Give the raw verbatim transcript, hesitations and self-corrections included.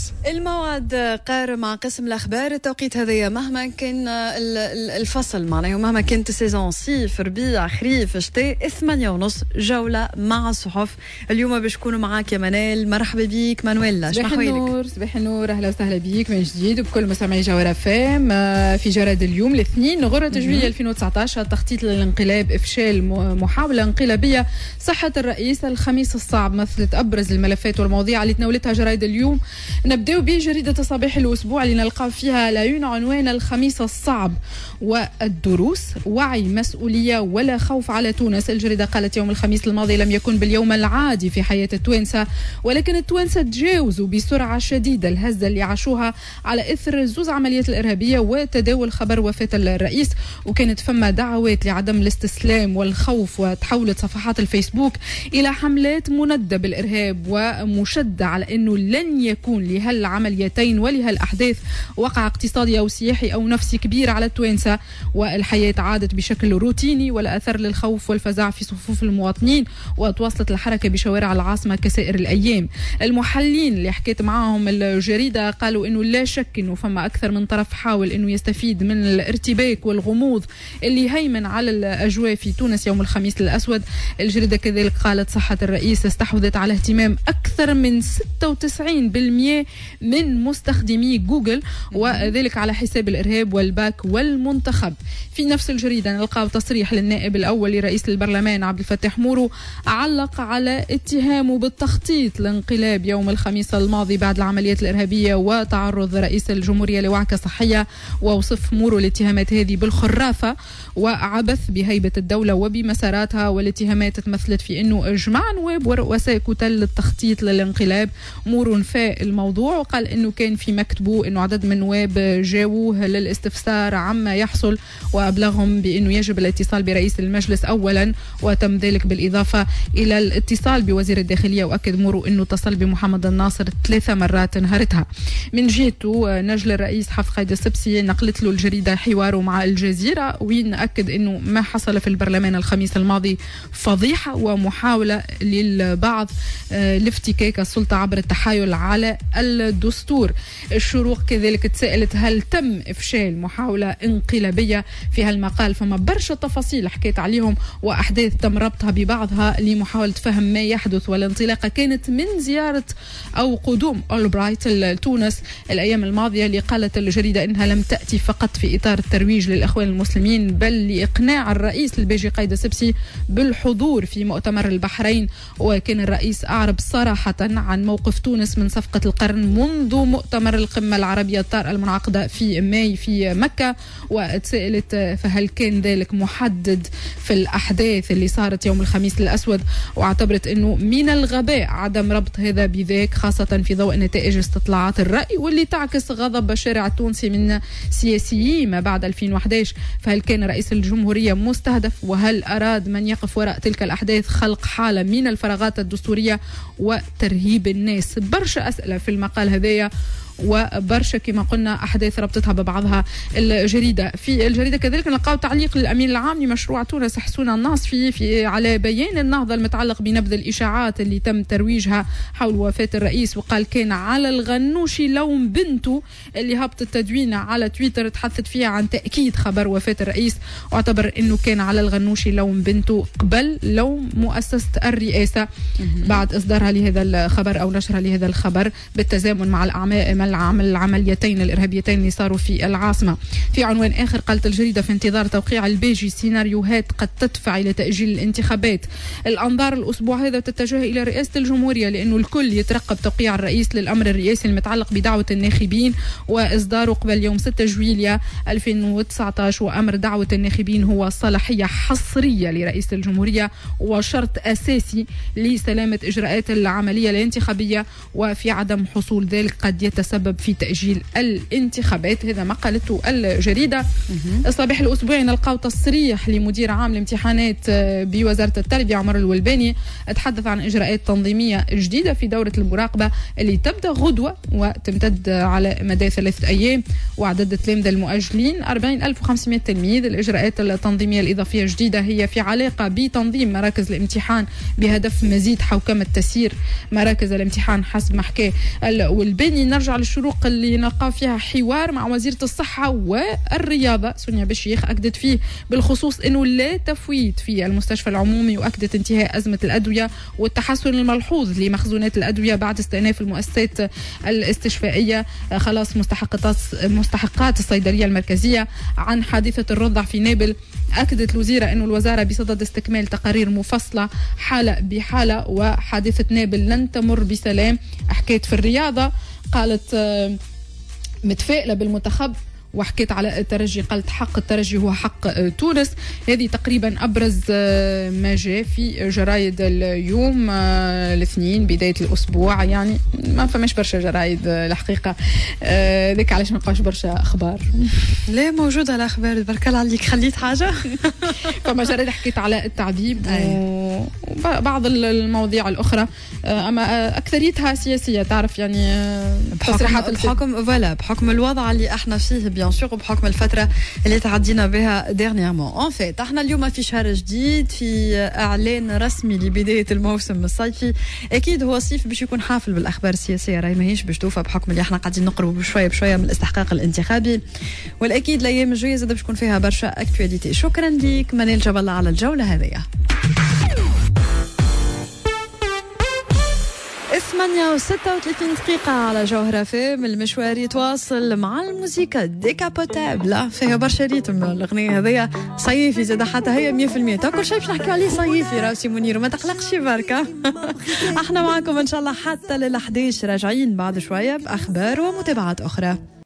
تونس. الموعد قارب مع قسم الأخبار. التوقيت هذايا مهما كان الفصل معناه ومهما كانت السيزون صيف ربيع خريف شتاء ثمانية ونص جولة مع الصحف. اليوم باش نكونوا معاك يا منال. مرحبا بيك مانويلا. صباح النور. صباح النور، أهلا وسهلا بيك من جديد وبكل مستمعي جوهرة فام في جرائد اليوم الاثنين غرة جويلية ألفين وتسعة عشر. تخطيط للانقلاب، إفشال محاولة انقلابية، صحة الرئيس، الخميس الصعب. مثلت أبرز الملفات والمواضيع اللي تناولتها جرائد اليوم. نبدأ بجريدة صباح الأسبوع اللي نلقى فيها لايون عنوان الخميس الصعب والدروس، وعي مسؤولية ولا خوف على تونس. الجريدة قالت يوم الخميس الماضي لم يكن باليوم العادي في حياة التوانسة، ولكن التوانسة تجاوزوا بسرعة شديدة الهزة اللي عاشوها على إثر زوز عمليات الإرهابية وتداول خبر وفاة الرئيس. وكانت فما دعوات لعدم الاستسلام والخوف، وتحولت صفحات الفيسبوك إلى حملات مندة بالإرهاب ومشدة على أنه لن يكون لهالعمليتين ولهالأحداث وقع اقتصادي أو سياحي أو نفسي كبير على التوانسة، والحياة عادت بشكل روتيني ولا أثر للخوف والفزع في صفوف المواطنين، وتواصلت الحركة بشوارع العاصمة كسائر الأيام. المحللين اللي حكيت معهم الجريدة قالوا أنه لا شك أنه فما أكثر من طرف حاول أنه يستفيد من الارتباك والغموض اللي هيمن على الأجواء في تونس يوم الخميس الأسود. الجريدة كذلك قالت صحة الرئيس استحوذت على اهتمام أكثر من ستة وتسعين بالمئة من مستخدمي جوجل، وذلك على حساب الإرهاب والباك والمنتخب. في نفس الجريدة نلقى تصريح للنائب الأول لرئيس البرلمان عبد الفتاح مورو علق على اتهامه بالتخطيط لانقلاب يوم الخميس الماضي بعد العمليات الإرهابية وتعرض رئيس الجمهورية لوعكة صحية، ووصف مورو الاتهامات هذه بالخرافة وعبث بهيبة الدولة وبمساراتها. والاتهامات تمثلت في أنه إجماع نواب ورؤساء كتل للتخطيط للانقلاب. مورو نفى الموضوع وقال أنه كان في مكتبه أنه عدد من النواب جاووه للاستفسار عما يحصل، وأبلغهم بأنه يجب الاتصال برئيس المجلس أولا، وتم ذلك بالإضافة إلى الاتصال بوزير الداخلية. وأكد مورو أنه اتصل بمحمد الناصر ثلاثة مرات نهارتها. من جهته نجل الرئيس حفظ قايد السبسي نقلت له الجريدة حواره مع الجزيرة، وين أكد أنه ما حصل في البرلمان الخميس الماضي فضيحة ومحاولة للبعض لافتكاك السلطة عبر التحايل على الدستور. الشروق كذلك تسألت هل تم إفشال محاولة انقلابية؟ في هالمقال فما برشا تفاصيل حكيت عليهم وأحداث تم ربطها ببعضها لمحاولة فهم ما يحدث. والانطلاقة كانت من زيارة أو قدوم أولبرايت لتونس الأيام الماضية، اللي قالت الجريدة إنها لم تأتي فقط في إطار الترويج للإخوان المسلمين، بل لإقناع الرئيس البيجي قايد السبسي بالحضور في مؤتمر البحرين. وكان الرئيس أعرب صراحة عن موقف تونس من صفقة القرن منذ مؤتمر القمة العربية الطارئة المنعقدة في ماي في مكة. وتسألت فهل كان ذلك محدد في الأحداث اللي صارت يوم الخميس الأسود، واعتبرت أنه من الغباء عدم ربط هذا بذاك، خاصة في ضوء نتائج استطلاعات الرأي واللي تعكس غضب الشارع التونسي من سياسيين ما بعد ألفين وأحد عشر. فهل كان رئيس الجمهورية مستهدف؟ وهل أراد من يقف وراء تلك الأحداث خلق حالة من الفراغات الدستورية وترهيب الناس؟ برشا أسئلة في المقال هذايا وبرشا كما قلنا أحداث ربطتها ببعضها الجريدة. في الجريدة كذلك نلقاو تعليق للأمين العام لمشروع تونس حسون الناصفي في على بيان النهضة المتعلق بنبذ الإشاعات اللي تم ترويجها حول وفاة الرئيس، وقال كان على الغنوشي لوم بنته اللي هبطت تدوينة على تويتر تحدثت فيها عن تأكيد خبر وفاة الرئيس، واعتبر أنه كان على الغنوشي لوم بنته قبل لوم مؤسسة الرئاسة بعد إصدارها لهذا الخبر أو نشرها لهذا الخبر بالتزامن مع الأعمال العمل العمليتين الإرهابيتين اللي صاروا في العاصمة. في عنوان آخر قالت الجريدة في انتظار توقيع البيجي سيناريوهات قد تدفع إلى تأجيل الانتخابات. الأنظار الأسبوع هذا تتجه إلى رئاسة الجمهورية، لأنه الكل يترقب توقيع الرئيس للأمر الرئاسي المتعلق بدعوة الناخبين وإصداره قبل يوم ستة جويلية ألفين وتسعة عشر. وأمر دعوة الناخبين هو صلاحية حصرية لرئيس الجمهورية وشرط أساسي لسلامة إجراءات العملية الانتخابية، وفي عدم حصول ذلك قد يتسبب تسبب في تأجيل الانتخابات. هذا ما قالته الجريدة. الصباح الأسبوعي نلقاو تصريح لمدير عام الامتحانات بوزارة التربية عمر الولباني، تحدث عن إجراءات تنظيمية جديدة في دورة المراقبة اللي تبدأ غدوة وتمتد على مدى ثلاثة أيام، وعدد التلامذة المؤجلين أربعين ألف وخمسمائة تلميذ. الإجراءات التنظيمية الإضافية الجديدة هي في علاقة بتنظيم مراكز الامتحان بهدف مزيد حوكمة تسيير مراكز الامتحان حسب ما حكى الولباني. نرجع للشروق اللي نلقاو فيها حوار مع وزيرة الصحة والرياضة سونيا بشيخ، أكدت فيه بالخصوص أنه لا تفويت في المستشفى العمومي، وأكدت انتهاء أزمة الأدوية والتحسن الملحوظ لمخزونات الأدوية بعد استئناف المؤسسات الاستشفائية خلاص مستحقات مستحقات الصيدلية المركزية. عن حادثة الرضع في نابل، أكدت الوزيرة أن الوزارة بصدد استكمال تقارير مفصلة حالة بحالة، وحادثة نابل لن تمر بسلام. حكيت في الرياضة، قالت متفائلة بالمنتخب وحكيت على الترجي، قالت حق الترجي هو حق تونس. هذه تقريبا أبرز ما جاء في جرايد اليوم الاثنين بداية الأسبوع. يعني ما فماش برشا جرايد الحقيقة، ذيك علاش ما نلقاوش برشا أخبار. لا موجودة الأخبار برك الله عليك، خليت حاجة. فما جرايد حكيت على التعذيب وبعض المواضيع الأخرى، أما أكثريتها سياسية. تعرف يعني تصريحات الحكم فوالا بحكم الوضع اللي احنا فيه بيان سور، وبحكم الفترة اللي تعدينا بها ديرنييرمون. ان فيت احنا اليوم في شهر جديد، في اعلان رسمي لبداية الموسم الصيفي. اكيد هو الصيف باش يكون حافل بالاخبار السياسية، راهي ماهيش باش توفى بحكم اللي احنا قاعدين نقربوا بشوية بشوية من الاستحقاق الانتخابي، والاكيد الايام الجاية زاد باش يكون فيها برشا اكتواليتي. شكرا ليك منال جبل على الجولة هذه. ثمانية وستة وثلاثين دقيقة على جوهرة فيم. المشوار يتواصل مع الموسيقى ديكابوتابل، فيها برشا ريتم الأغنية هذيا صيفي زاد حتى هي مية في المية. تا كل شيء باش نحكيو عليه صيفي راسي منير، وما تقلقش بركة. احنا معكم ان شاء الله حتى لل إحدى عشر، راجعين بعد شوية بأخبار ومتابعات أخرى.